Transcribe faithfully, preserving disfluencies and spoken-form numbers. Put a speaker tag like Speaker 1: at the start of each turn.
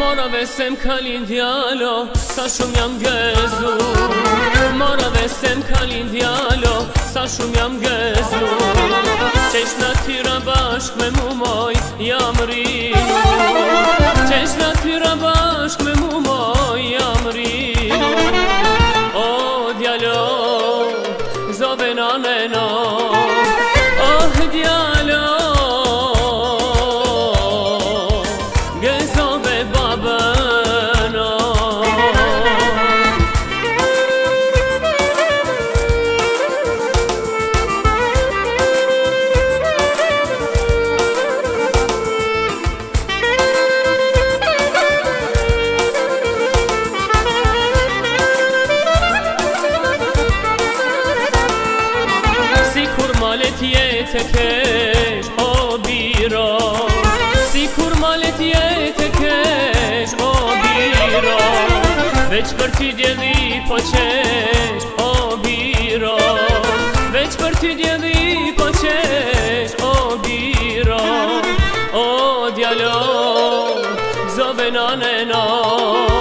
Speaker 1: Mora vesem kalin djalo, sa shumë jam gëzuar. Mora vesem kalin djalo, sa shumë jam gëzuar. Qesh natyra bashk me mu moj, jam rinur. Qesh natyra bashk me mu moj, jam rinur. O djalo, zove nanena. Oh djalo, gëzove babana. Malet jetë kesh, o biro. Si kur malet jetë kesh, o biro. Veç për ty djeli po qesh, o biro. Veç për ty djeli po qesh, o biro. O djalo, zove nanena.